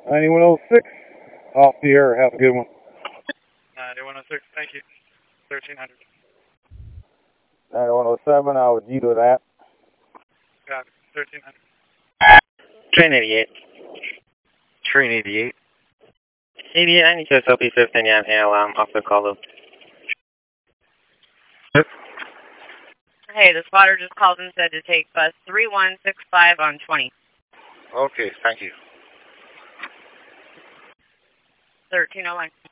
9106, off the air. Have a good one. 9106, thank you. 1300. 9107, I would yield to that. Got it. 1300. Train 88. Train 88. 88, I need to SLP 15, yeah, I'm off the call loop. Yep. Hey, the spotter just called and said to take bus 3165 on 20. Okay, thank you. 1301.